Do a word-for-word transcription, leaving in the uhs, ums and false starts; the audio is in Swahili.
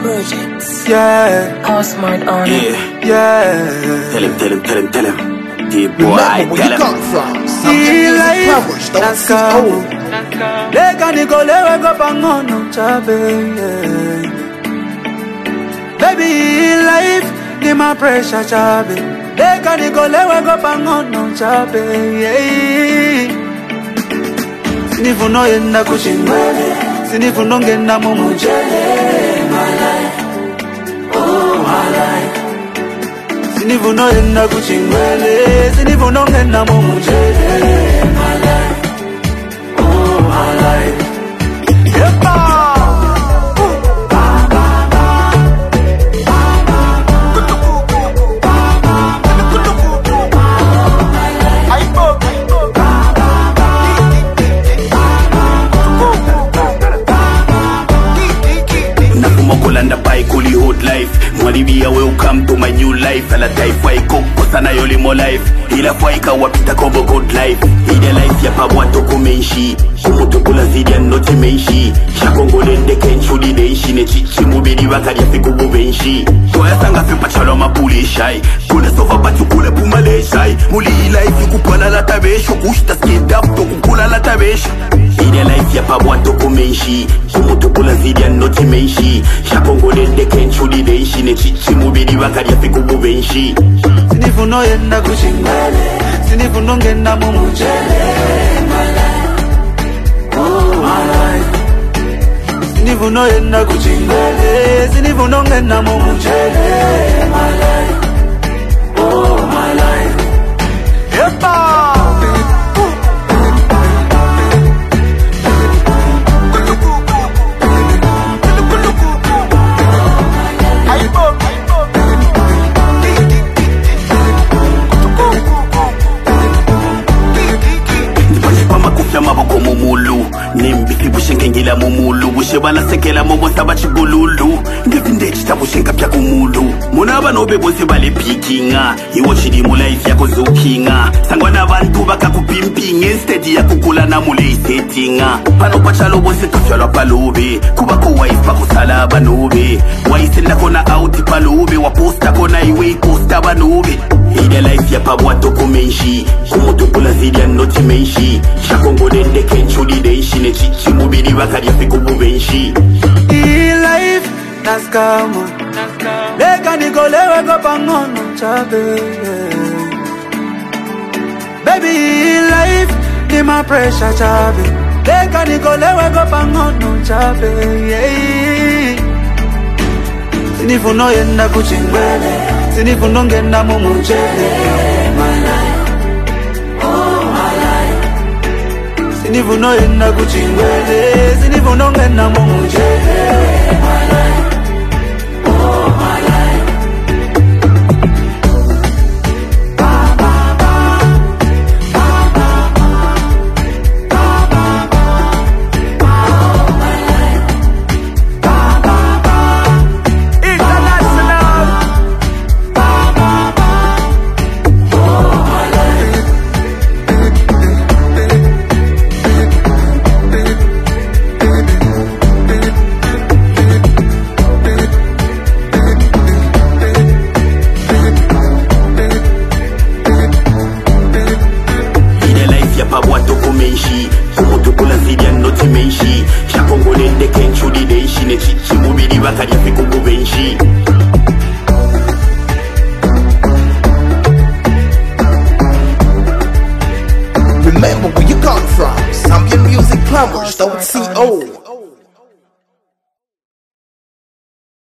Projects. Yeah. How smart on it. Yeah. Yeah. Tell him, tell him, tell him, tell him. Yeah, boy, Remember where tell you him. come from. Some See music life, powers, don't that's see come. old. Lega nikolewe kwa pangono chabe, yeah. Baby, life ni my pressure chabe. Lega nikolewe kwa pangono chabe, yeah. Sinifuno yenda kuchingwele, sinifuno ngenda mumujele, my life, oh my life. Sinifuno yenda kuchingwele, sinifuno ngenda mumujele, my life, oh my life. Yepa! Nakumokolanda pai kuli hot life. Mwalibia welcome to my new life. Ala type wai koko sana yoli mo life. Ila faika wapita kombo good life. Ida life ya pabwa toko menshi. Kumutokula zidi ya noti menshi. Shakongole ndeke nchudi denshi. Ne chichi mubidi wakari ya fiku bubenshi. Kwa sanga fipa chalo mapuli shai. Kule sofa batu kule pumale shai. Muli life yukupala la tabesho. Kushta skid up to kukula la tabesho. Ida life ya pabwa toko menshi. Kumutokula zidi ya noti menshi. Shakongole ndeke nchudi denshi. Ne chichi mubidi wakari ya fiku bubenshi. Sinifuno yenda kuchingwele, sinifuno ngenda mumujele, my life, oh my life. Sinifuno yenda kuchingwele, sinifuno ngenda mumujele, my life, oh my life. Yepa! Maboko mumulu Nimbisi bushengengila mumulu Bushebala sekela mobo sabachi bululu Ngevindechi tabushenga pya kumulu Munaba nobe bose bale pikinga Iwo chidi mula isi yako zukinga Sangwana bantu baka kupimpinga Instead ya kukula na mule isetinga Pano pachalo bose tufyalwa palube Kubako waifa kusala banube Waisenda kona auti palube Waposta kona iwe posta banube Ida life ya pabwa toko menshi Kumutokula zidi ya noti menshi Shakongo dende kenchudi denshi. Ne chichi mubidi wakari ya fiku bubenshi. Hii life naskama, lega nikolewe kwa pangono chabe, yeah. Baby, hii life ni my pressure chabe. Lega nikolewe kwa pangono chabe, yeah. Sinifuno yenda kuchingwele, sinifuno ngenda mumujele, my life, oh my life. Sinifuno yenda kuchingwele, sinifuno ngenda mumujele, my life, oh my life. Ba ba ba, ba ba ba, ba ba ba, oh my life, ba ba ba. International, ba ba ba, oh my life. Pabwa toko menshi Kumutokula zidi ya noti menshi Shakongole ndeke nchudi denshi. Ne chichi mubidi wakari ya fiku bubenshi. Remember where you come from. Some music powers, don't see old.